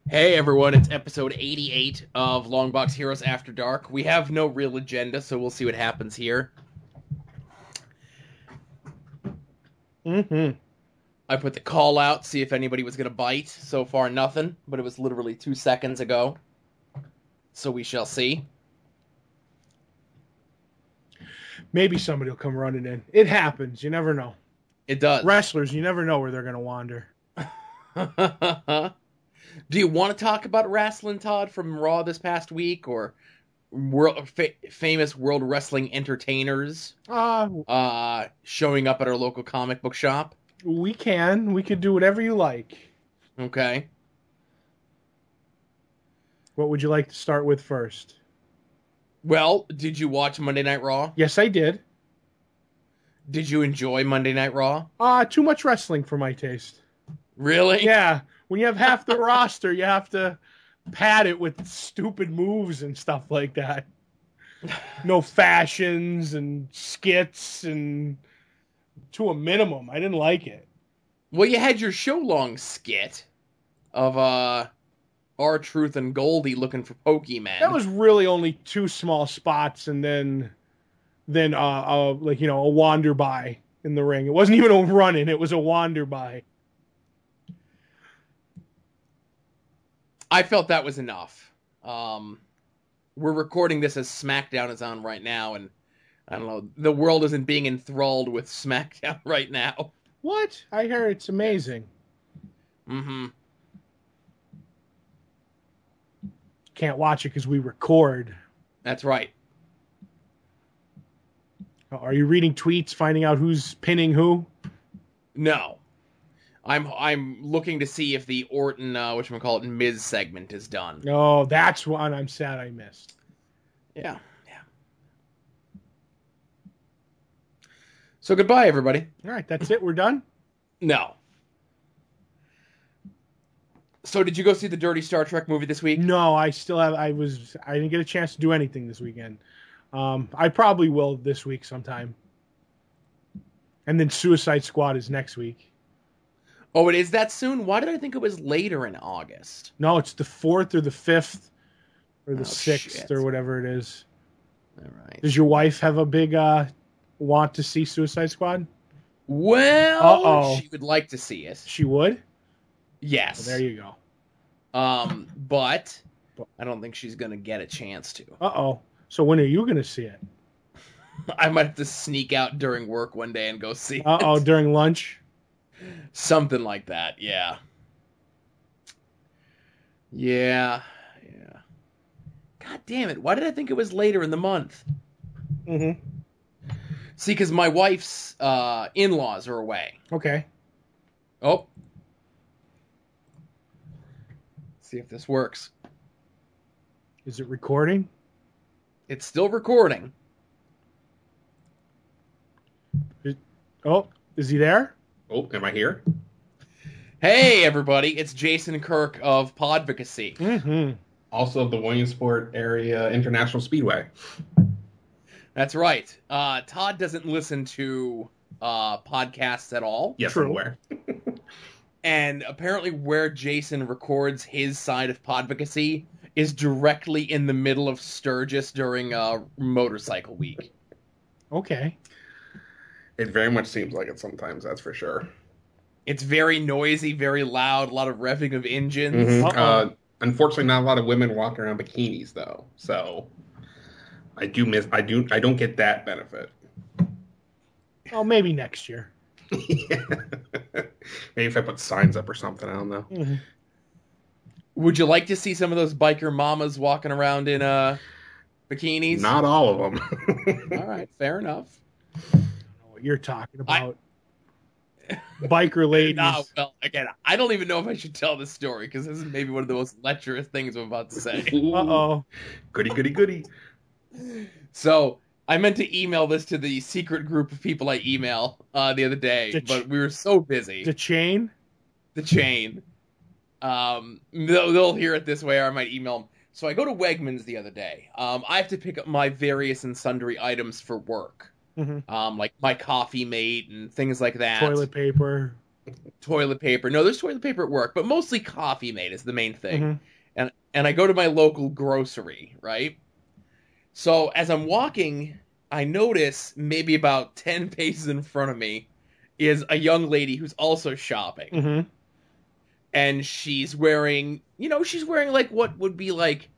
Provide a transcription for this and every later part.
Hey everyone, it's episode 88 of Longbox Heroes After Dark. We have no real agenda, so we'll see what happens here. Mm-hmm. I put the call out, see if anybody was going to bite. So far, nothing, but it was literally 2 seconds ago. So we shall see. Maybe somebody will come running in. It happens. You never know. It does. Wrestlers, you never know where they're going to wander. Do you want to talk about wrestling, Todd, from Raw this past week, or famous World Wrestling entertainers Uh, showing up at our local comic book shop? we can. We could do whatever you like. Okay. What would you like to start with first? Well, did you watch Monday Night Raw? Yes, I did. Did you enjoy Monday Night Raw? Too much wrestling for my taste. Really? Yeah, when you have half the roster, you have to pad it with stupid moves and stuff like that. No fashions and skits and to a minimum. I didn't like it. Well, you had your show long skit of R-Truth and Goldie looking for Pokemon. That was really only two small spots, and then a wander by in the ring. It wasn't even a run in; it was a wander by. I felt that was enough. We're recording this as SmackDown is on right now, and I don't know, the world isn't being enthralled with SmackDown right now. What? I heard it's amazing. Mm-hmm. Can't watch it because we record. That's right. Are you reading tweets, finding out who's pinning who? No. I'm looking to see if the Orton, whatchamacallit, Miz segment is done. No, that's one I'm sad I missed. Yeah. So goodbye, everybody. All right, that's it. We're done. No. So did you go see the Dirty Star Trek movie this week? No, I still have. I didn't get a chance to do anything this weekend. I probably will this week sometime. And then Suicide Squad is next week. Oh, it is that soon? Why did I think it was later in August? No, it's the 4th or the 5th or the 6th shit. or whatever it is. All right. Does your wife have a big want to see Suicide Squad? Well, Uh-oh. she would like to see it. She would? Yes. Well, there you go. But I don't think she's going to get a chance to. Uh-oh. So when are you going to see it? I might have to sneak out during work one day and go see Uh-oh, it. during lunch? Something like that, yeah. Yeah. God damn it. Why did I think it was later in the month? Mm-hmm. See, because my wife's in-laws are away. Okay. Oh. See if this works. Is it recording? It's still recording. Is he there? Oh, am I here? Hey, everybody. It's Jason Kirk of Podvocacy. Mm-hmm. Also of the Williamsport Area International Speedway. That's right. Todd doesn't listen to podcasts at all. Yes, True. I'm aware. And apparently where Jason records his side of Podvocacy is directly in the middle of Sturgis during Motorcycle Week. Okay. It very much seems like it sometimes, that's for sure. It's very noisy, very loud, a lot of revving of engines. Uh-oh. Unfortunately, not a lot of women walking around bikinis, though. So I don't get that benefit. Oh, maybe next year. Yeah. Maybe if I put signs up or something, I don't know. Mm-hmm. Would you like to see some of those biker mamas walking around in bikinis? Not all of them. All right, fair enough. I don't know what you're talking about. Biker ladies. No, well, again, I don't even know if I should tell this story because this is maybe one of the most lecherous things I'm about to say. Uh-oh. Goody, goody, goody. So I meant to email this to the secret group of people I email the other day, but we were so busy. The chain? The chain. They'll hear it this way, or I might email them. So I go to Wegmans the other day. I have to pick up my various and sundry items for work. Mm-hmm. Like my coffee mate and things like that. Toilet paper. toilet paper. No, there's toilet paper at work, but mostly Coffee Mate is the main thing. Mhm. And I go to my local grocery, right? So as I'm walking, I notice maybe about 10 paces in front of me is a young lady who's also shopping. Mhm. And she's wearing, like what would be like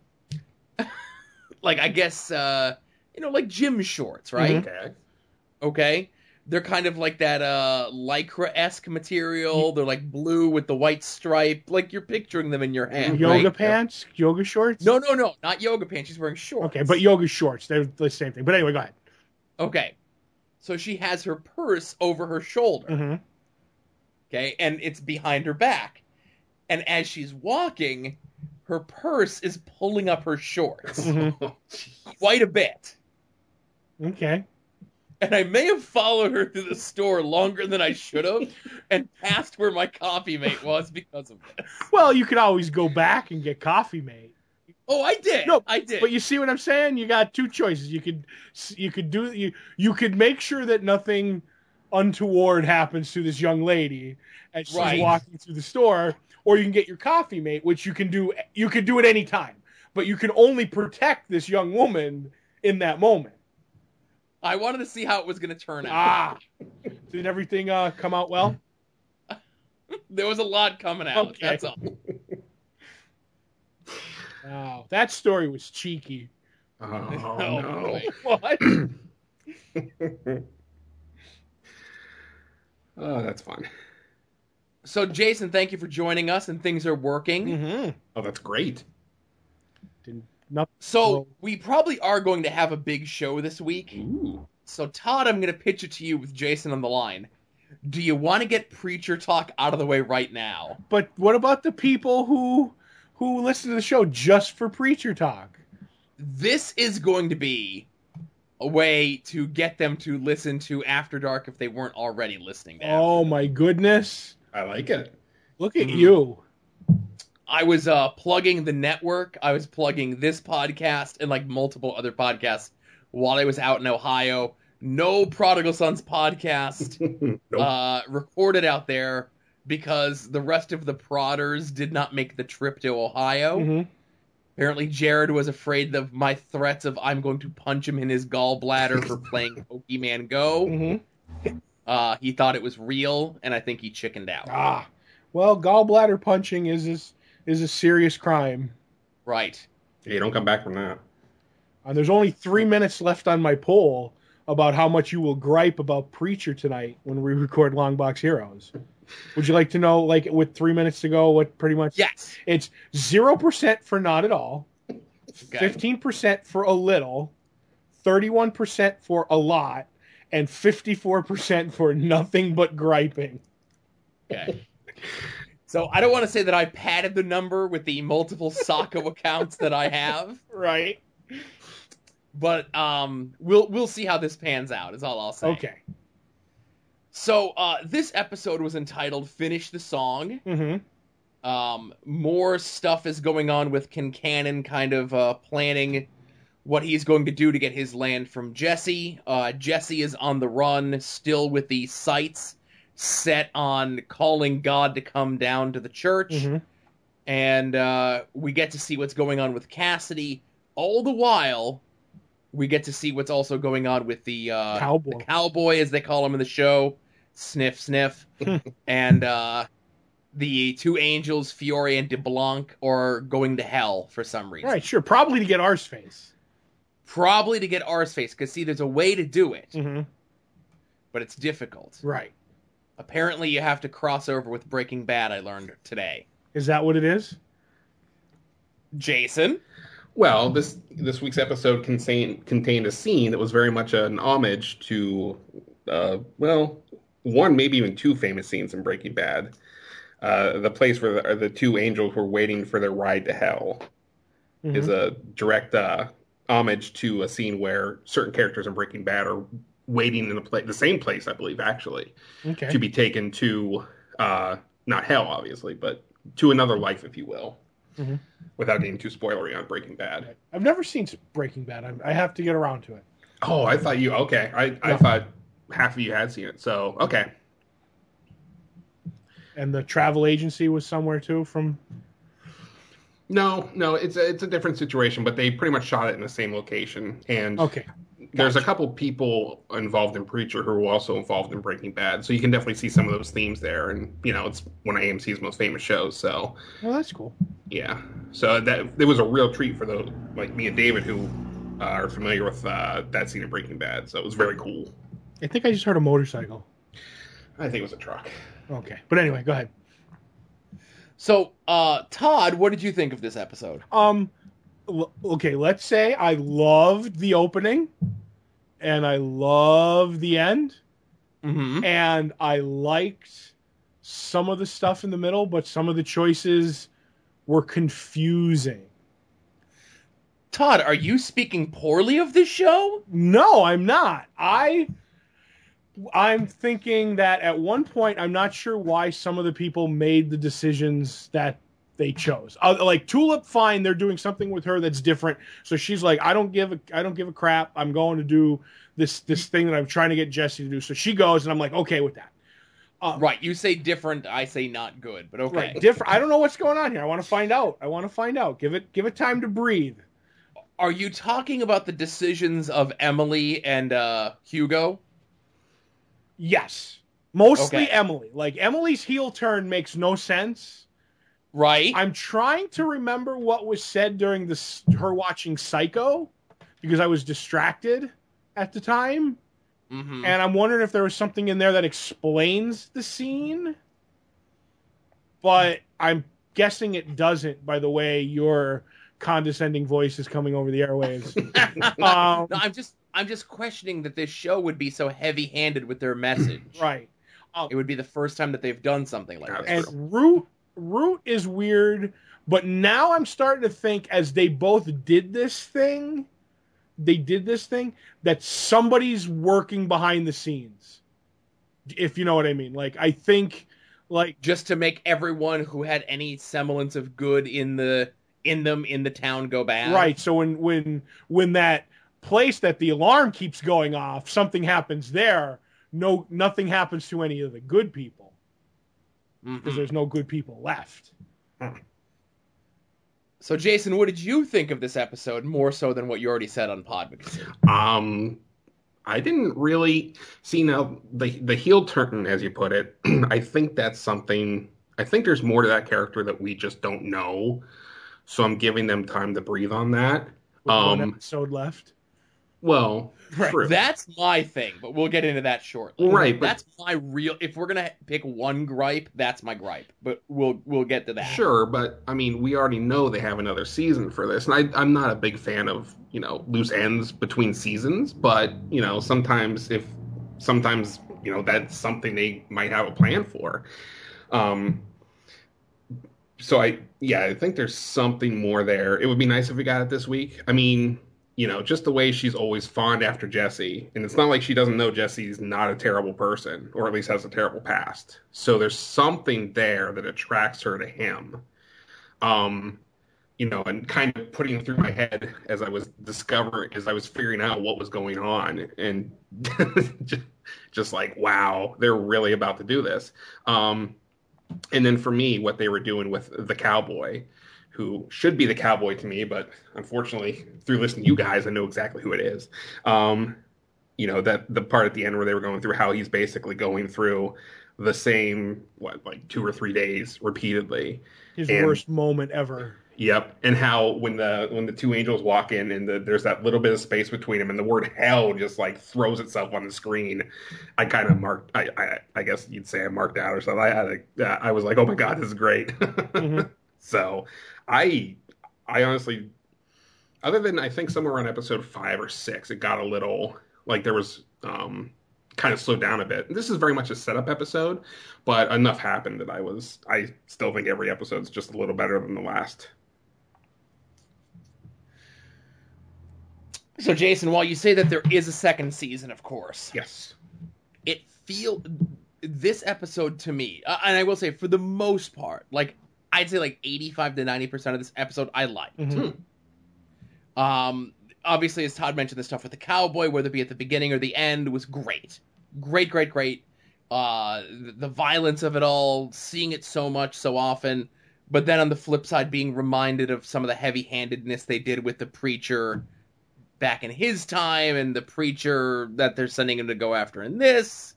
I guess like gym shorts, right? Okay. Okay. They're kind of like that lycra-esque material. They're like blue with the white stripe, like you're picturing them in your head. Yoga right? pants, yoga shorts. No, not yoga pants. She's wearing shorts. Okay, but yoga shorts, they're the same thing. But anyway, go ahead. Okay. So she has her purse over her shoulder. Mm-hmm. Okay, and it's behind her back. And as she's walking, her purse is pulling up her shorts Mm-hmm. quite a bit. Okay. And I may have followed her through the store longer than I should have and past where my Coffee Mate was because of this. Well, you could always go back and get Coffee Mate. Oh, I did. No, I did. But you see what I'm saying? You got two choices. You could make sure that nothing untoward happens to this young lady as she's Right. walking through the store, or you can get your Coffee Mate, which you can do at any time. But you can only protect this young woman in that moment. I wanted to see how it was going to turn out. Did everything come out well? There was a lot coming out. Okay. That's all. Wow, that story was cheeky. Oh, Oh, no. boy. What? Oh, that's fun. So, Jason, thank you for joining us, and things are working. Mm-hmm. Oh, that's great. Nothing. So, we probably are going to have a big show this week. Ooh. So, Todd, I'm going to pitch it to you with Jason on the line. Do you want to get Preacher Talk out of the way right now? But what about the people who listen to the show just for Preacher Talk? This is going to be a way to get them to listen to After Dark if they weren't already listening to After Oh Dark. my goodness. I like it. Look at Mhm. you. I was plugging the network. I was plugging this podcast and like multiple other podcasts while I was out in Ohio. No Prodigal Sons podcast Nope. recorded out there because the rest of the prodders did not make the trip to Ohio. Mhm. Apparently, Jared was afraid of my threats of I'm going to punch him in his gallbladder for playing Pokemon Go. Mhm. He thought it was real, and I think he chickened out. Well, gallbladder punching is a serious crime. Right. Yeah, you don't come back from that. There's only 3 minutes left on my poll about how much you will gripe about Preacher tonight when we record Long Box Heroes. Would you like to know, like, with 3 minutes to go, what pretty much? Yes. It's 0% for not at all, Okay. 15% for a little, 31% for a lot, and 54% for nothing but griping. Okay. So I don't want to say that I padded the number with the multiple Sacco accounts that I have, Right. but we'll see how this pans out. Is all I'll say. Okay. So this episode was entitled "Finish the Song." Mm-hmm. More stuff is going on with Kincannon kind of planning what he's going to do to get his land from Jesse. Jesse is on the run, still with the sights set on calling God to come down to the church. Mm-hmm. And we get to see what's going on with Cassidy. All the while, we get to see what's also going on with the cowboy, as they call him in the show. Sniff, sniff. And the two angels, Fiore and DeBlanc, are going to hell for some reason. Right, sure. Probably to get Arseface. Probably to get Arseface, because see, there's a way to do it, Mm-hmm. but it's difficult. Right. Apparently, you have to cross over with Breaking Bad, I learned today. Is that what it is? Jason? Well, this week's episode contained a scene that was very much an homage to, one, maybe even two famous scenes in Breaking Bad. The place where the two angels were waiting for their ride to hell is a direct homage to a scene where certain characters in Breaking Bad are waiting in the same place, I believe, actually, Okay. to be taken to, not hell, obviously, but to another life, if you will, without getting too spoilery on Breaking Bad. I've never seen Breaking Bad. I have to get around to it. Oh, I thought you, okay. I No. thought half of you had seen it, so, okay. And the travel agency was somewhere too from... No, it's a different situation, but they pretty much shot it in the same location. And Okay. there's a couple people involved in Preacher who were also involved in Breaking Bad, so you can definitely see some of those themes there. And it's one of AMC's most famous shows, so Well, that's cool. yeah. So that it was a real treat for those like me and David who are familiar with that scene in Breaking Bad. So it was very cool. I think I just heard a motorcycle. I think it was a truck. Okay. But anyway, go ahead. So, Todd, what did you think of this episode? Okay, let's say I loved the opening and I loved the end. Mm-hmm. And I liked some of the stuff in the middle, but some of the choices were confusing. Todd, are you speaking poorly of this show? No, I'm not. I'm thinking that at one point, I'm not sure why some of the people made the decisions that they chose. Like Tulip, fine, they're doing something with her that's different. So she's like, I don't give a crap. I'm going to do this thing that I'm trying to get Jesse to do. So she goes, and I'm like, okay with that. Right, you say different, I say not good, but okay. Right, different. I don't know what's going on here. I want to find out. Give it time to breathe. Are you talking about the decisions of Emily and Hugo? Yes. Mostly Okay. Emily. Like, Emily's heel turn makes no sense. Right. I'm trying to remember what was said during her watching Psycho, because I was distracted at the time. Mm-hmm. And I'm wondering if there was something in there that explains the scene. But I'm guessing it doesn't, by the way your condescending voice is coming over the airwaves. No, I'm just questioning that this show would be so heavy-handed with their message. Right. It would be the first time that they've done something like this. And Root is weird, but now I'm starting to think as they both did this thing, that somebody's working behind the scenes. If you know what I mean. Like, I think, like... Just to make everyone who had any semblance of good in the town go bad. Right, so when that place that the alarm keeps going off, something happens there, nothing happens to any of the good people. Because there's no good people left. So, Jason, what did you think of this episode more so than what you already said on Podmixer? I didn't really see now the heel turn, as you put it. I think that's something. I think there's more to that character that we just don't know. So I'm giving them time to breathe on that. With one episode left. Well, right. True. That's my thing, but we'll get into that shortly. Right, but that's my real. If we're gonna pick one gripe, that's my gripe. But we'll get to that. Sure, but I mean, we already know they have another season for this, and I'm not a big fan of loose ends between seasons. But sometimes that's something they might have a plan for. So I think there's something more there. It would be nice if we got it this week. I mean, just the way she's always fond after Jesse. And it's not like she doesn't know Jesse's not a terrible person, or at least has a terrible past. So there's something there that attracts her to him. And kind of putting through my head as I was figuring out what was going on. And just like, wow, they're really about to do this. And then for me, what they were doing with the cowboy, who should be the cowboy to me, but unfortunately, through listening to you guys, I know exactly who it is. That the part at the end where they were going through how he's basically going through the same, 2 or 3 days repeatedly. His worst moment ever. Yep, and how when the two angels walk in and there's that little bit of space between them and the word hell just like throws itself on the screen, I kind of marked. I guess you'd say I marked out or something. I was like, oh my god, this is great. Mm-hmm. So I honestly, other than I think somewhere around episode 5 or 6, it got a little like there was kind of slowed down a bit. This is very much a setup episode, but enough happened that I still think every episode's just a little better than the last. So, Jason, while you say that there is a second season, of course, yes, this episode to me, and I will say for the most part, like I'd say like 85 to 90% of this episode I liked. Mm-hmm. Obviously, as Todd mentioned, the stuff with the cowboy, whether it be at the beginning or the end, was great. Great. the violence of it all, seeing it so much, so often, but then on the flip side, being reminded of some of the heavy-handedness they did with the Preacher back in his time, and the Preacher that they're sending him to go after in this.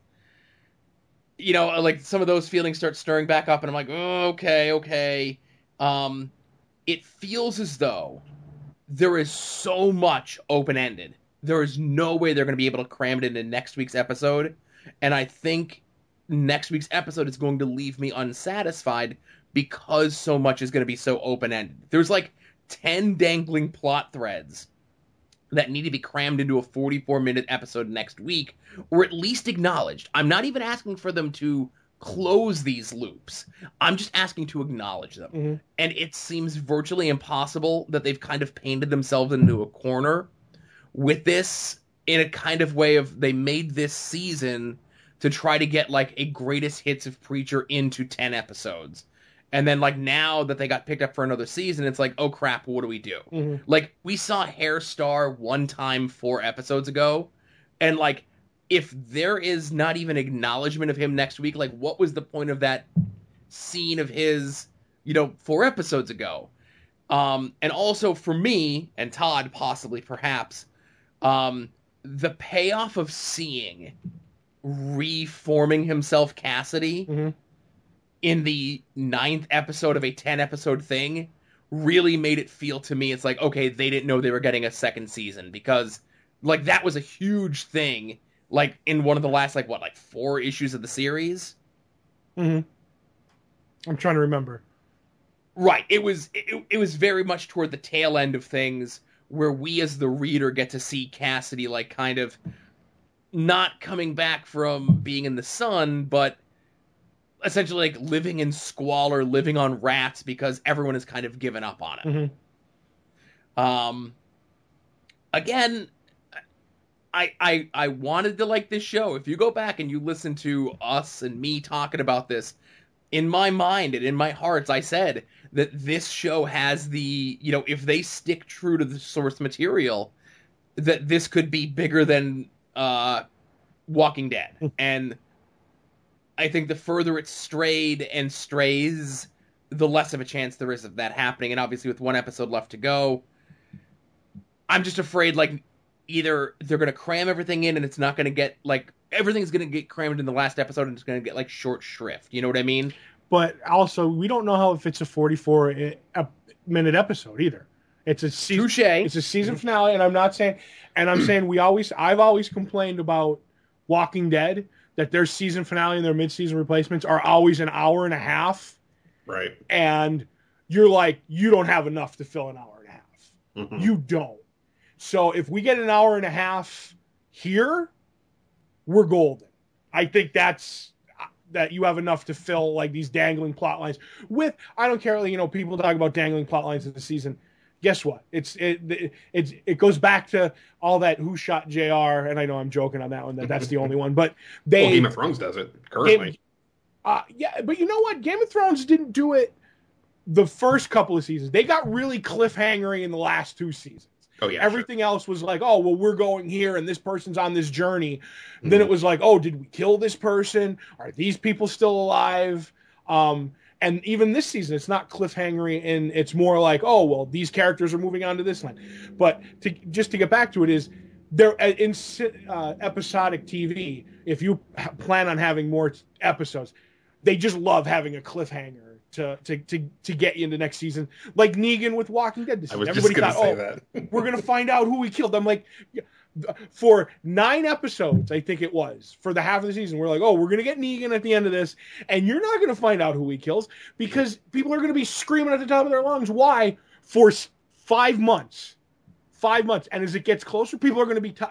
You know, like, some of those feelings start stirring back up, and I'm like, oh, okay. It feels as though there is so much open-ended. There is no way they're going to be able to cram it into next week's episode, and I think next week's episode is going to leave me unsatisfied because so much is going to be so open-ended. There's like 10 dangling plot threads that need to be crammed into a 44-minute episode next week, or at least acknowledged. I'm not even asking for them to close these loops. I'm just asking to acknowledge them. Mm-hmm. And it seems virtually impossible that they've kind of painted themselves into a corner with this, in a kind of way of, they made this season to try to get like a greatest hits of Preacher into 10 episodes. And then, like, now that they got picked up for another season, it's like, oh crap, what do we do? Mm-hmm. Like, we saw Hair Star one time 4 episodes ago, and like, if there is not even acknowledgement of him next week, like, what was the point of that scene of his, 4 episodes ago? And also for me, and Todd possibly, perhaps, the payoff of seeing reforming himself Cassidy Mm-hmm. in the 9th episode of a 10-episode thing really made it feel to me, it's like, okay, they didn't know they were getting a second season, because, like, that was a huge thing, like, in one of the last, 4 issues of the series? Mm-hmm. I'm trying to remember. Right. It was very much toward the tail end of things, where we as the reader get to see Cassidy, like, kind of not coming back from being in the sun, but essentially, like, living in squalor, living on rats, because everyone has kind of given up on it. Mm-hmm. Again, I wanted to like this show. If you go back and you listen to us and me talking about this, in my mind and in my hearts, I said that this show has the, if they stick true to the source material, that this could be bigger than Walking Dead. And I think the further it strayed and strays, the less of a chance there is of that happening. And obviously with 1 episode left to go, I'm just afraid, like, either they're going to cram everything in and it's not going to get, like, everything's going to get crammed in the last episode and it's going to get, like, short shrift. You know what I mean? But also, we don't know how if it's a 44-minute episode either. It's a season. Touche. It's a season finale, and I'm saying I've always complained about Walking Dead, that their season finale and their mid-season replacements are always an hour and a half. Right. And you're like, you don't have enough to fill an hour and a half. Mm-hmm. You don't. So if we get an hour and a half here, we're golden. I think that you have enough to fill, like, these dangling plot lines with. I don't care, people talk about dangling plot lines in the season. Guess what? It goes back to all that Who Shot JR, and I know I'm joking on that one, that's the only one, but Game of Thrones does it currently. Yeah, but you know what? Game of Thrones didn't do it the first couple of seasons. They got really cliffhangery in the last 2 seasons. Oh yeah. Everything else was like, oh, well, we're going here and this person's on this journey. Mm-hmm. Then it was like, oh, did we kill this person? Are these people still alive? And even this season, it's not cliffhangery, and it's more like, oh, well, these characters are moving on to this line. But just to get back to it, is there in episodic TV, if you plan on having more episodes, they just love having a cliffhanger to get you into next season, like Negan with Walking Dead. I was just going to say that. We're going to find out who he killed. I'm like, for 9 episodes, I think it was, for the half of the season, we're like, oh, we're going to get Negan at the end of this, and you're not going to find out who he kills, because people are going to be screaming at the top of their lungs. Why? For 5 months. 5 months. And as it gets closer, people are going to be,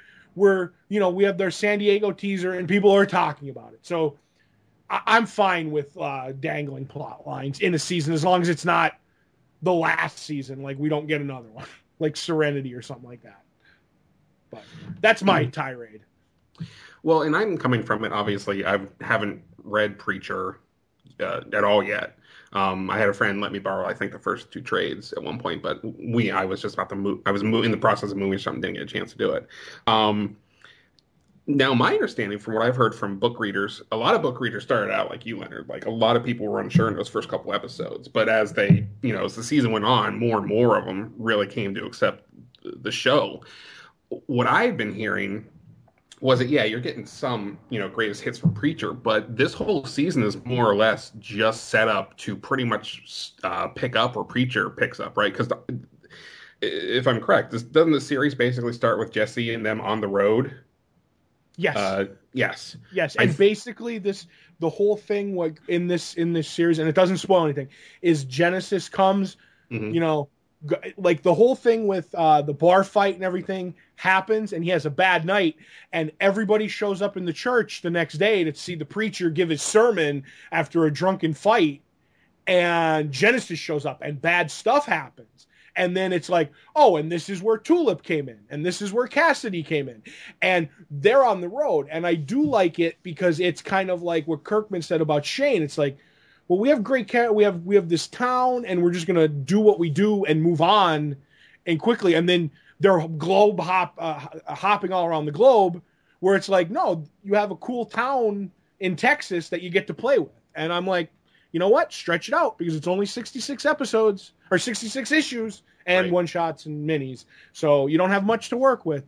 we have their San Diego teaser, and people are talking about it. So I'm fine with dangling plot lines in a season, as long as it's not the last season, like we don't get another one, like Serenity or something like that. But that's my tirade. Well, and I'm coming from it, obviously. I haven't read Preacher at all yet. I had a friend let me borrow, I think, the first 2 trades at one point, but I was just about to move. I was in the process of moving something, didn't get a chance to do it. Now, my understanding from what I've heard from book readers, a lot of book readers started out like you, Leonard. Like a lot of people were unsure in those first couple episodes, but as they, as the season went on, more and more of them really came to accept the show. What I've been hearing was that, yeah, you're getting some, greatest hits from Preacher, but this whole season is more or less just set up to pretty much pick up where Preacher picks up, right? Because if I'm correct, doesn't the series basically start with Jesse and them on the road? Yes. Yes. Yes. And basically the whole thing like in this series, and it doesn't spoil anything, is Genesis comes, like the whole thing with the bar fight and everything happens, and he has a bad night, and everybody shows up in the church the next day to see the preacher give his sermon after a drunken fight, and Genesis shows up and bad stuff happens. And then it's like, oh, and this is where Tulip came in, and this is where Cassidy came in, and they're on the road. And I do like it because it's kind of like what Kirkman said about Shane. It's like, well, we have great we have this town, and we're just gonna do what we do and move on, and quickly. And then they're hopping all around the globe, where it's like, no, you have a cool town in Texas that you get to play with. And I'm like, you know what? Stretch it out because it's only 66 episodes or 66 issues and one-shots and minis. So you don't have much to work with.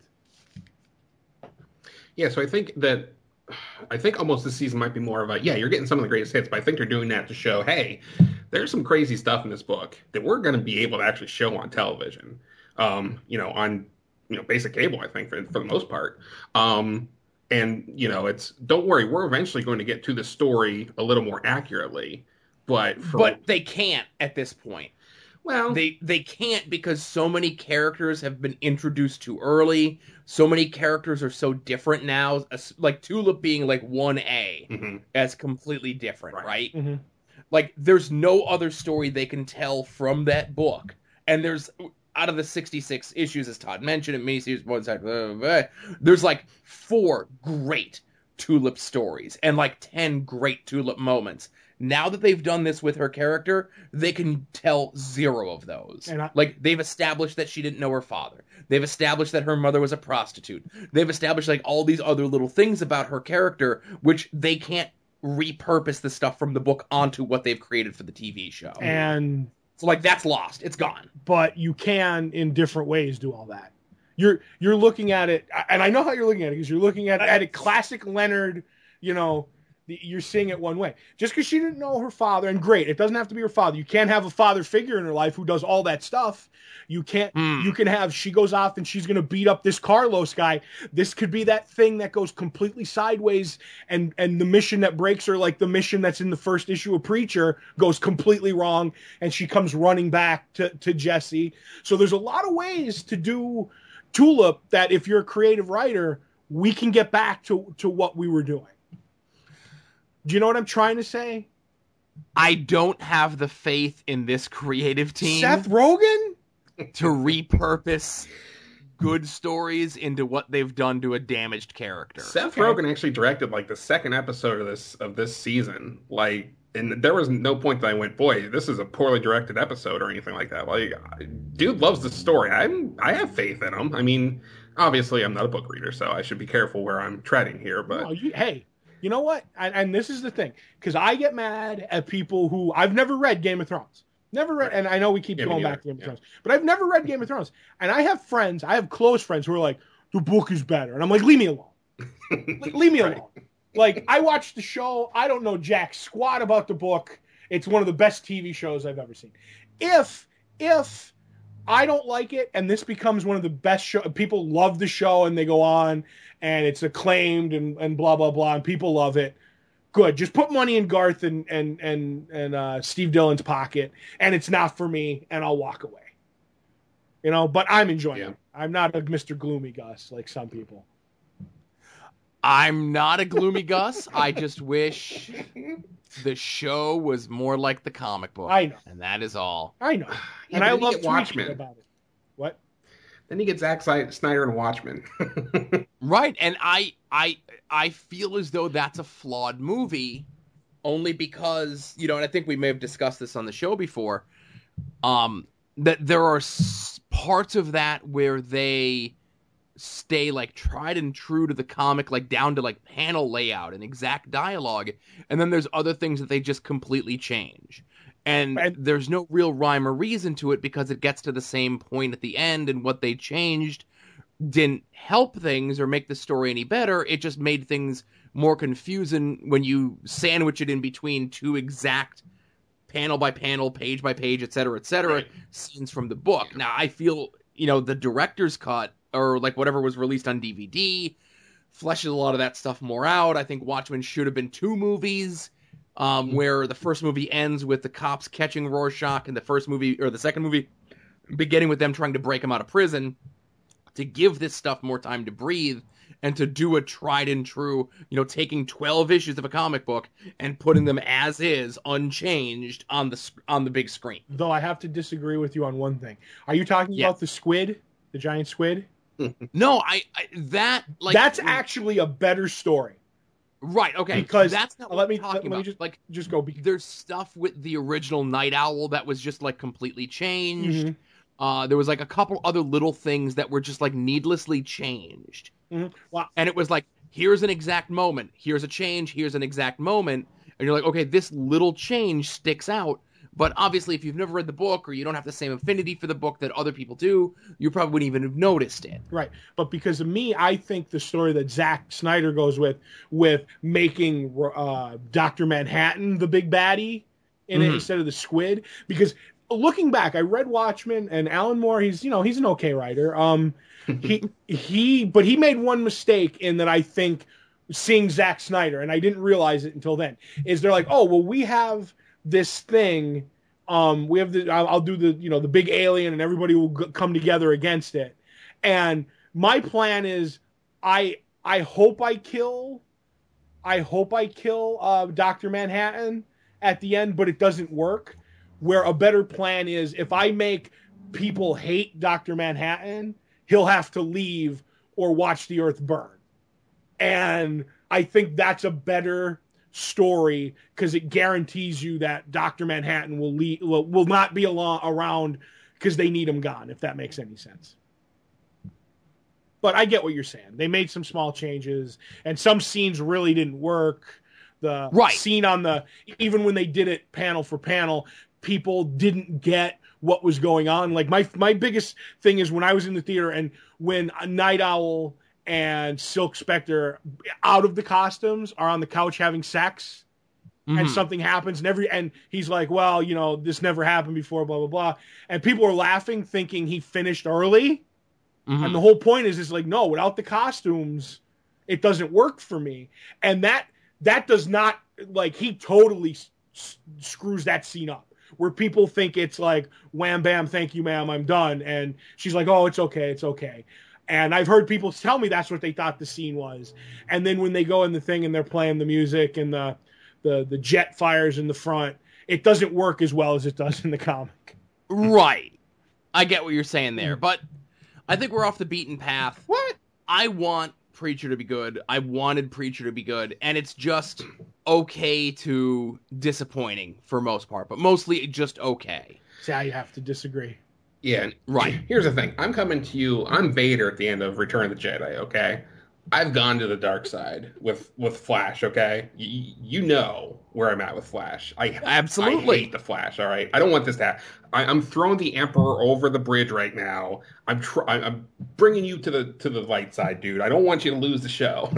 Yeah, so I think almost this season might be more of a, you're getting some of the greatest hits, but I think they're doing that to show, hey, there's some crazy stuff in this book that we're going to be able to actually show on television, on basic cable, I think, for the most part. And, it's, don't worry, we're eventually going to get to the story a little more accurately. But they can't at this point. Well, they can't because so many characters have been introduced too early. So many characters are so different now. Like Tulip being like 1A as completely different, right? Mm-hmm. Like there's no other story they can tell from that book. And there's out of the 66 issues, as Todd mentioned, in miniseries one side, there's like 4 great Tulip stories and like 10 great Tulip moments. Now that they've done this with her character, they can tell 0 of those. Like, they've established that she didn't know her father. They've established that her mother was a prostitute. They've established, like, all these other little things about her character, which they can't repurpose the stuff from the book onto what they've created for the TV show. And so, like, that's lost. It's gone. But you can, in different ways, do all that. You're looking at it, and I know how you're looking at it, because you're looking at it classic Leonard, you're seeing it one way. Just because she didn't know her father, and great, it doesn't have to be her father. You can't have a father figure in her life who does all that stuff. You can't. You can have. She goes off and she's going to beat up this Carlos guy. This could be that thing that goes completely sideways, and the mission that breaks her, like the mission that's in the first issue of Preacher, goes completely wrong, and she comes running back to Jesse. So there's a lot of ways to do Tulip that if you're a creative writer, we can get back to what we were doing. Do you know what I'm trying to say? I don't have the faith in this creative team. Seth Rogen? To repurpose good stories into what they've done to a damaged character. Seth Rogen actually directed like the second episode of this season. Like, and there was no point that I went, boy, this is a poorly directed episode or anything like that. Like, dude loves the story. I have faith in him. I mean, obviously I'm not a book reader, so I should be careful where I'm treading here. But no, hey. You know what? And this is the thing, because I get mad at people who I've never read Game of Thrones. Never read, and I know we keep going back to Game of Thrones, but I've never read Game of Thrones. And I have close friends who are like, the book is better. And I'm like, leave me alone. Leave me alone. Like, I watched the show. I don't know jack squat about the book. It's one of the best TV shows I've ever seen. If I don't like it, and this becomes one of the best shows, people love the show and they go on and it's acclaimed and blah, blah, blah, and people love it. Good. Just put money in Garth and Steve Dillon's pocket, and it's not for me, and I'll walk away. But I'm enjoying it. I'm not a Mr. Gloomy Gus like some people. I'm not a gloomy Gus. I just wish the show was more like the comic book. I know. And that is all. I know. And I love Watchmen about it. What? Then you get Zack Snyder and Watchmen. Right. And I feel as though that's a flawed movie only because, and I think we may have discussed this on the show before, that there are parts of that where they stay like tried and true to the comic, like down to like panel layout and exact dialogue, and then there's other things that they just completely change. And there's no real rhyme or reason to it because it gets to the same point at the end, and what they changed didn't help things or make the story any better. It just made things more confusing when you sandwich it in between two exact panel by panel, page by page, et cetera, Right. scenes from the book. Now, I feel, the director's cut, or like whatever was released on DVD, fleshes a lot of that stuff more out. I think Watchmen should have been 2 movies. Where the first movie ends with the cops catching Rorschach, and the second movie beginning with them trying to break him out of prison, to give this stuff more time to breathe and to do a tried and true, taking 12 issues of a comic book and putting them as is, unchanged on the big screen. Though I have to disagree with you on one thing. Are you talking about the squid, the giant squid? No, that's actually a better story. Right, okay. Because that's not what I'm talking about. Just go. There's stuff with the original Night Owl that was just like completely changed. Mm-hmm. There was like a couple other little things that were just like needlessly changed. Mm-hmm. Wow. And it was like, here's an exact moment, here's a change, here's an exact moment, and you're like, okay, this little change sticks out. But obviously, if you've never read the book, or you don't have the same affinity for the book that other people do, you probably wouldn't even have noticed it. Right. But because of me, I think the story that Zack Snyder goes with making Dr. Manhattan the big baddie in it instead of the squid. Because looking back, I read Watchmen, and Alan Moore, he's an okay writer. But he made one mistake in that, I think, seeing Zack Snyder, and I didn't realize it until then, is they're like, oh, well, we have this thing, we have I'll do the big alien, and everybody will come together against it. And my plan is, I hope I kill Dr. Manhattan at the end, but it doesn't work. Where a better plan is, if I make people hate Dr. Manhattan, he'll have to leave or watch the earth burn. And I think that's a better story, because it guarantees you that Dr. Manhattan will not be around, because they need him gone, if that makes any sense. But I get what you're saying. They made some small changes, and some scenes really didn't work. The scene even when they did it panel for panel, people didn't get what was going on. Like my biggest thing is when I was in the theater, and when Night Owl and Silk Spectre, out of the costumes, are on the couch having sex, and something happens, and he's like, well, this never happened before, blah, blah, blah. And people are laughing, thinking he finished early. And the whole point is like, no, without the costumes, it doesn't work for me. And that does not, like, he totally screws that scene up, where people think it's like, wham, bam, thank you, ma'am, I'm done. And she's like, oh, it's okay, it's okay. And I've heard people tell me that's what they thought the scene was. And then when they go in the thing and they're playing the music and the jet fires in the front, it doesn't work as well as it does in the comic. Right. I get what you're saying there, but I think we're off the beaten path. What? I want Preacher to be good. I wanted Preacher to be good, and it's just okay to disappointing for most part, but mostly just okay. See, I have to disagree. Yeah, right. Here's the thing. I'm coming to you. I'm Vader at the end of Return of the Jedi, okay? I've gone to the dark side with Flash, okay? You know where I'm at with Flash. Absolutely. I hate the Flash, all right? I don't want this to happen. I'm throwing the Emperor over the bridge right now. I'm bringing you to the light side, dude. I don't want you to lose the show.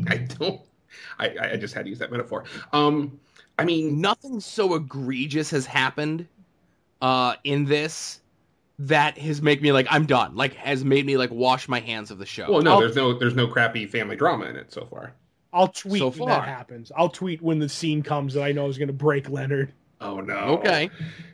I just had to use that metaphor. I mean, nothing so egregious has happened in this that has made me like, I'm done. Like, has made me like wash my hands of the show. Well, no, there's no crappy family drama in it so far. I'll tweet when that happens. I'll tweet when the scene comes that I know is going to break Leonard. Oh no. Okay.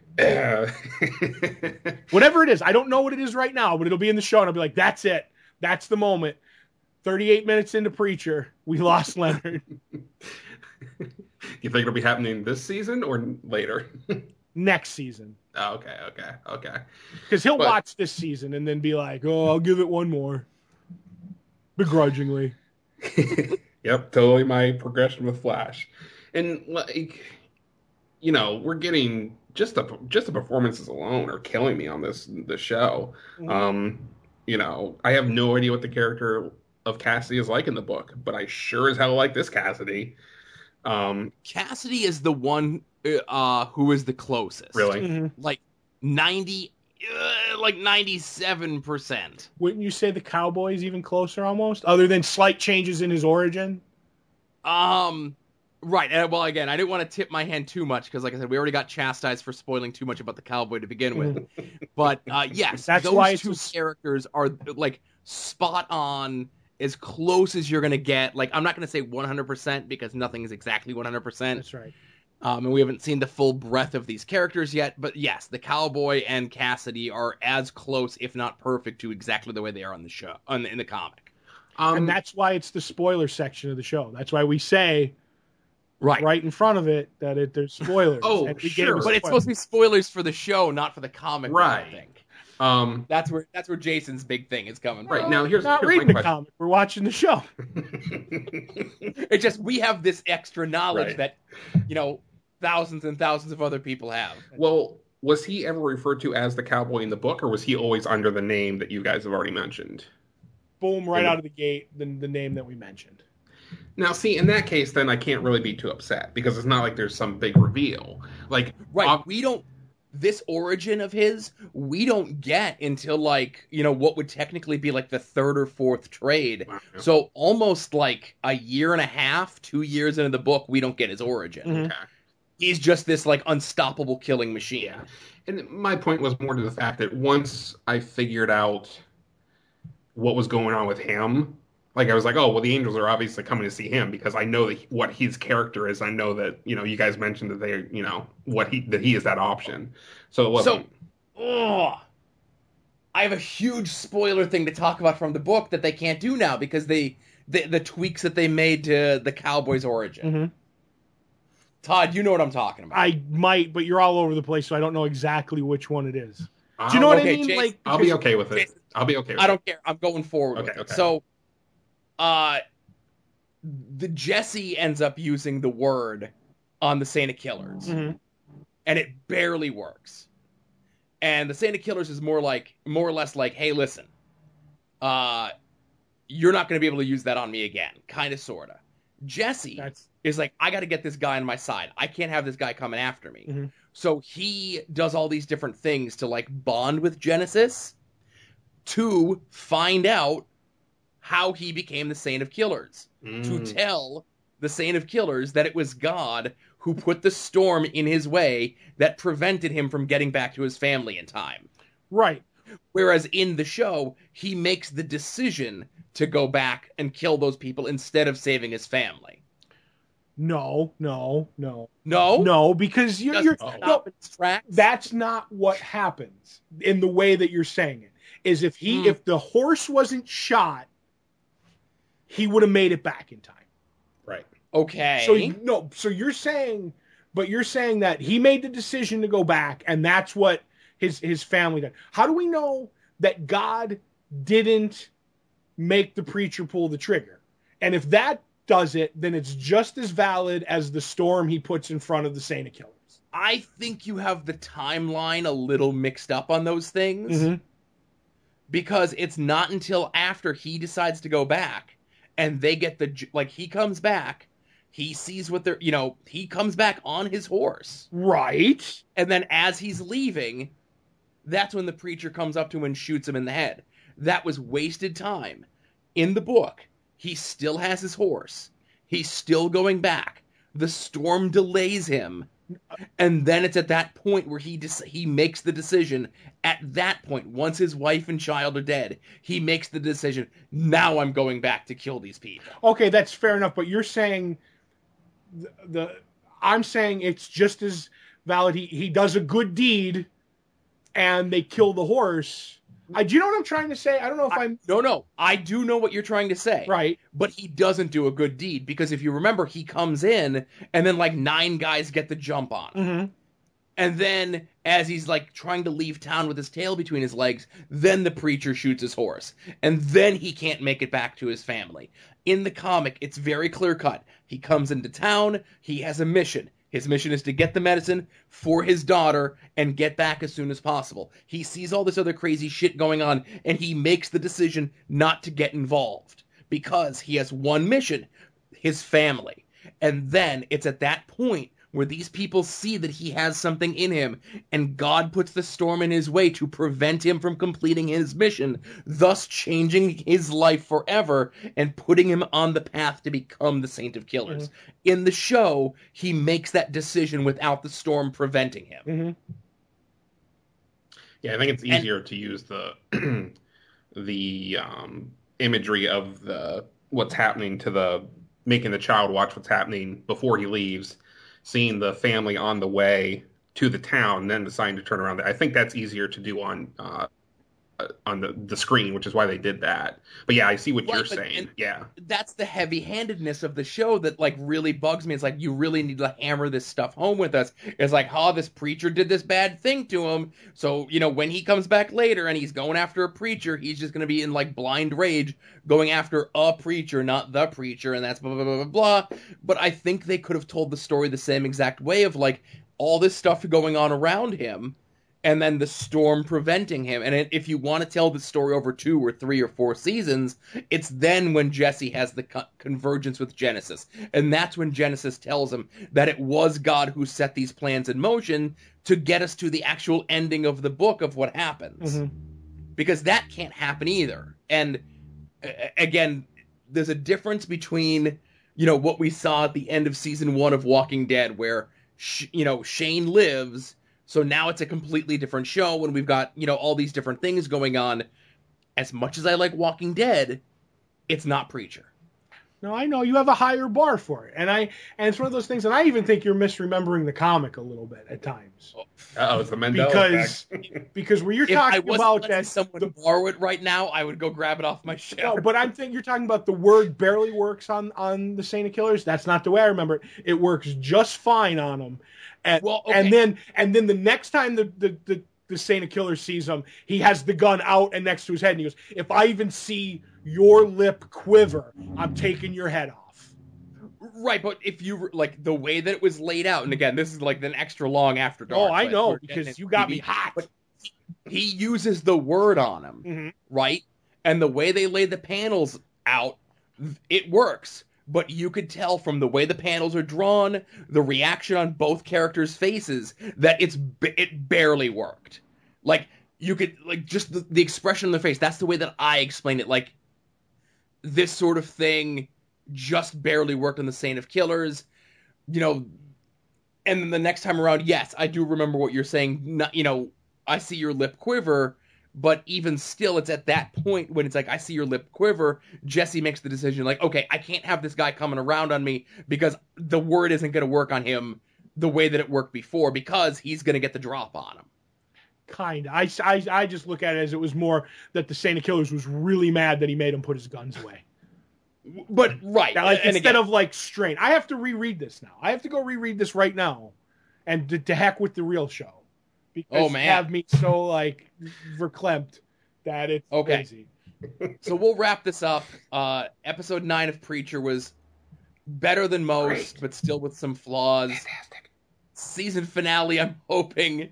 Whatever it is, I don't know what it is right now, but it'll be in the show, and I'll be like, "That's it. That's the moment." 38 minutes into Preacher, we lost Leonard. You think it'll be happening this season or later? Next season. Oh, okay. Because he'll watch this season and then be like, "Oh, I'll give it one more," begrudgingly. Yep, totally my progression with Flash, and like, we're getting just the performances alone are killing me on this show. I have no idea what the character of Cassidy is like in the book, but I sure as hell like this Cassidy. Cassidy is the one who is the closest. Really? Mm-hmm. Like 97%. Wouldn't you say the cowboy is even closer almost, other than slight changes in his origin? Right. And, well, again, I didn't want to tip my hand too much because, like I said, we already got chastised for spoiling too much about the cowboy to begin with. But yes, That's those why two characters are like spot on, as close as you're gonna get. Like, I'm not gonna say 100% because nothing is exactly 100%. That's right. And we haven't seen the full breadth of these characters yet. But yes, the cowboy and Cassidy are as close, if not perfect, to exactly the way they are on the show, in the comic. And that's why it's the spoiler section of the show. That's why we say right in front of it that there's spoilers. Oh, sure. But it's supposed to be spoilers for the show, not for the comic. Right. I think. That's That's where Jason's big thing is coming right from. now. We're not reading the comic. We're watching the show. It's just we have this extra knowledge that thousands and thousands of other people have. Well, was he ever referred to as the cowboy in the book, or was he always under the name that you guys have already mentioned? Boom! Right out of the gate, the name that we mentioned. Now, see, in that case, then I can't really be too upset because it's not like there's some big reveal. Like, we don't. This origin of his, we don't get until what would technically be like the third or fourth trade. Wow. So almost like a year and a half, 2 years into the book, we don't get his origin. Mm-hmm. Okay. He's just this like unstoppable killing machine. Yeah. And my point was more to the fact that once I figured out what was going on with him, like I was like, oh, well, the Angels are obviously coming to see him because I know what his character is. I know that, you guys mentioned that they, that he is that option. So it wasn't. I have a huge spoiler thing to talk about from the book that they can't do now because the tweaks that they made to the Cowboy's origin. Mm-hmm. Todd, you know what I'm talking about. I might, but you're all over the place, so I don't know exactly which one it is. Do you know what I mean? Jason, like, I'll be okay with it. Jason, I'll be okay with it. I don't care. I'm going forward with it. Okay. So, the Jesse ends up using the word on the Saint of Killers, mm-hmm. and it barely works. And the Saint of Killers is more or less like, hey, listen, you're not going to be able to use that on me again, kind of, sorta. Jesse is like, I got to get this guy on my side. I can't have this guy coming after me. Mm-hmm. So he does all these different things to like bond with Genesis to find out how he became the Saint of Killers. To tell the Saint of Killers that it was God who put the storm in his way that prevented him from getting back to his family in time. Right. Whereas in the show, he makes the decision to go back and kill those people instead of saving his family. No, because that's not what happens in the way that you're saying it. Is if the horse wasn't shot, he would have made it back in time. Right. Okay. So you're saying that he made the decision to go back, and that's what his family did. How do we know that God didn't make the preacher pull the trigger? And if that does it, then it's just as valid as the storm he puts in front of the Saint of Killers. I think you have the timeline a little mixed up on those things. Mm-hmm. Because it's not until after he decides to go back and they get he comes back, he sees what they're, he comes back on his horse. Right. And then as he's leaving, that's when the preacher comes up to him and shoots him in the head. That was wasted time. In the book, he still has his horse. He's still going back. The storm delays him. And then it's at that point where he makes the decision. At that point, once his wife and child are dead, he makes the decision, now I'm going back to kill these people. Okay, that's fair enough, but you're saying I'm saying it's just as valid. He does a good deed and they kill the horse. Do you know what I'm trying to say? I don't know if I'm... No. I do know what you're trying to say. Right. But he doesn't do a good deed because if you remember, he comes in and then 9 guys get the jump on him. Mm-hmm. And then as he's trying to leave town with his tail between his legs, then the preacher shoots his horse. And then he can't make it back to his family. In the comic, it's very clear cut. He comes into town. He has a mission. His mission is to get the medicine for his daughter and get back as soon as possible. He sees all this other crazy shit going on, and he makes the decision not to get involved because he has one mission, his family. And then it's at that point where these people see that he has something in him, and God puts the storm in his way to prevent him from completing his mission, thus changing his life forever and putting him on the path to become the Saint of Killers. Mm-hmm. In the show, he makes that decision without the storm preventing him. Mm-hmm. Yeah, I think it's easier to use the imagery of what's happening to making the child watch what's happening before he leaves, seeing the family on the way to the town, and then deciding to turn around. I think that's easier to do on the screen, which is why they did that. But yeah, I see what you're saying. Yeah, that's the heavy-handedness of the show that like really bugs me. It's like, you really need to hammer this stuff home with us. It's like, this preacher did this bad thing to him, so when he comes back later and he's going after a preacher, he's just going to be in like blind rage going after a preacher, not the preacher, and that's blah blah blah blah blah. But I think they could have told the story the same exact way of like all this stuff going on around him, and then the storm preventing him. And if you want to tell the story over 2 or 3 or 4 seasons, it's then when Jesse has the convergence with Genesis. And that's when Genesis tells him that it was God who set these plans in motion to get us to the actual ending of the book of what happens. Mm-hmm. Because that can't happen either. And again, there's a difference between, what we saw at the end of season 1 of Walking Dead, where, Shane lives. So now it's a completely different show when we've got, all these different things going on. As much as I like Walking Dead, it's not Preacher. No, I know. You have a higher bar for it. And it's one of those things, and I even think you're misremembering the comic a little bit at times. It's the Mandela effect. Because where you're talking about that... If someone to borrow it right now, I would go grab it off my shelf. No, but I'm thinking you're talking about the word barely works on the Saint of Killers. That's not the way I remember it. It works just fine on them. And then the next time the Saint of Killers sees him, he has the gun out and next to his head, and he goes, "If I even see your lip quiver, I'm taking your head off." Right, but if you like the way that it was laid out, and again, this is like an extra long After Dark. Oh, I know, because you got me hot. But he uses the word on him, mm-hmm. right? And the way they laid the panels out, it works. But you could tell from the way the panels are drawn, the reaction on both characters' faces, that it barely worked. Like, you could, like, just the expression on their face, that's the way that I explain it. Like, this sort of thing just barely worked on the Saint of Killers, and then the next time around, yes, I do remember what you're saying, not, I see your lip quiver. But even still, it's at that point when it's like, I see your lip quiver, Jesse makes the decision, like, okay, I can't have this guy coming around on me because the word isn't going to work on him the way that it worked before because he's going to get the drop on him. Kind of. I just look at it as it was more that the Saint of Killers was really mad that he made him put his guns away. But, right. Now, like, instead of, like, strain. I have to reread this now. I have to go reread this right now. And to heck with the real show. Because you have me so, like, verklempt that it's crazy. So we'll wrap this up. Episode 9 of Preacher was better than most, but still with some flaws. Fantastic. Season finale, I'm hoping.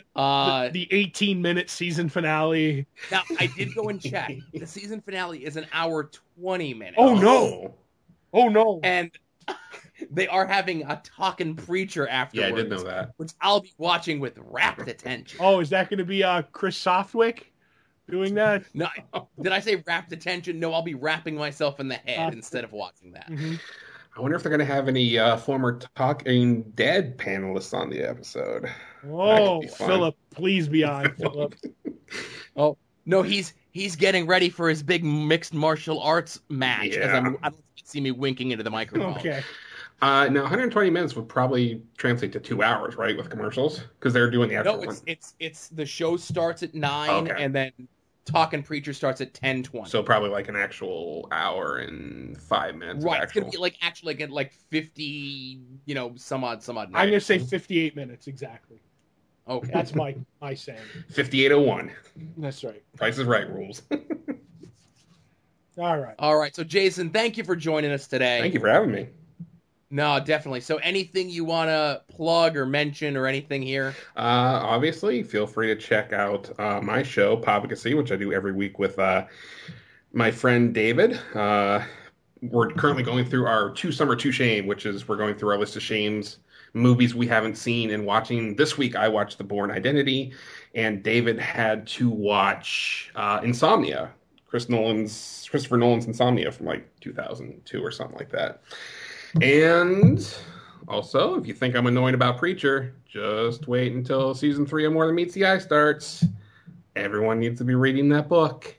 The 18-minute season finale. Now, I did go and check. The season finale is an hour 20 minutes. Oh, no. Oh, no. And... they are having a talking preacher afterwards. Yeah, I did know that. Which I'll be watching with rapt attention. Oh, is that going to be Chris Softwick doing that? No, did I say rapt attention? No, I'll be wrapping myself in the head instead of watching that. Mm-hmm. I wonder if they're going to have any former Talking Dead panelists on the episode. Oh, Philip, please be on, Philip. Oh, no, he's getting ready for his big mixed martial arts match. Yeah. I don't see me winking into the microphone. Okay. Now, 120 minutes would probably translate to 2 hours, right, with commercials? Because they're doing the actual one. No, it's the show starts at 9, and then Talking Preacher starts at 10:20. So probably like an actual hour and 5 minutes. Right, it's going to be like actually like 50, some odd minutes. I'm going to say 58 minutes, exactly. Okay. That's my saying. 58:01. That's right. Price is Right rules. All right. All right, so Jason, thank you for joining us today. Thank you for having me. No, definitely. So anything you want to plug or mention or anything here? Obviously, feel free to check out my show, Povagacy, which I do every week with my friend David. We're currently going through our Two Summer Two Shame, which is we're going through our list of shames, movies we haven't seen, and watching. This week, I watched The Bourne Identity, and David had to watch Insomnia, Christopher Nolan's Insomnia from like 2002 or something like that. And also, if you think I'm annoying about Preacher, just wait until season 3 of More Than Meets the Eye starts. Everyone needs to be reading that book.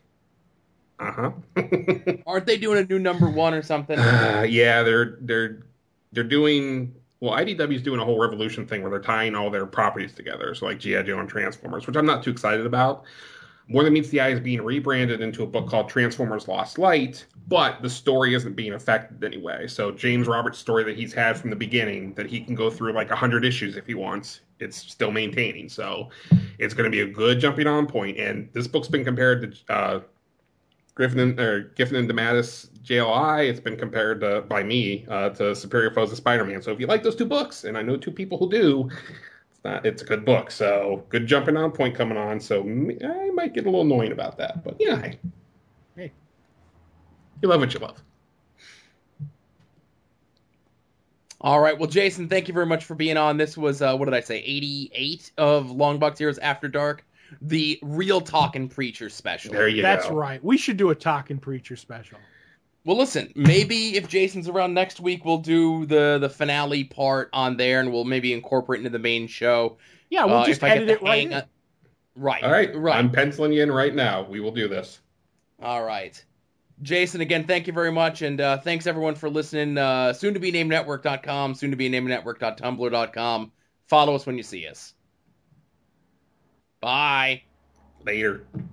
Aren't they doing a new #1 or something? Yeah, they're doing. Well, IDW's doing a whole Revolution thing where they're tying all their properties together, so like G.I. Joe and Transformers, which I'm not too excited about. More Than Meets the Eye is being rebranded into a book called Transformers Lost Light, but the story isn't being affected anyway. So James Roberts' story that he's had from the beginning, that he can go through like 100 issues if he wants, it's still maintaining. So it's going to be a good jumping on point. And this book's been compared to Giffen and DeMatteis JLI. It's been compared by me to Superior Foes of Spider-Man. So if you like those two books, and I know two people who do, it's a good book. So good jumping on point coming on. So I might get a little annoying about that, but yeah, hey, you love what you love. All right. Well, Jason, thank you very much for being on. This was, what did I say, 88 of Longbox Heroes After Dark, the Real Talkin' Preacher special. There you That's go. right. We should do a Talking Preacher special. Well, listen, maybe if Jason's around next week, we'll do the finale part on there, and we'll maybe incorporate into the main show. Yeah, we'll just if I get edit the it right hang in. of- Right. All right. Right. I'm penciling you in right now. We will do this. All right. Jason, again, thank you very much, and thanks everyone for listening. Soon to be named network.com, soon to be named network.tumblr.com. Follow us when you see us. Bye. Later.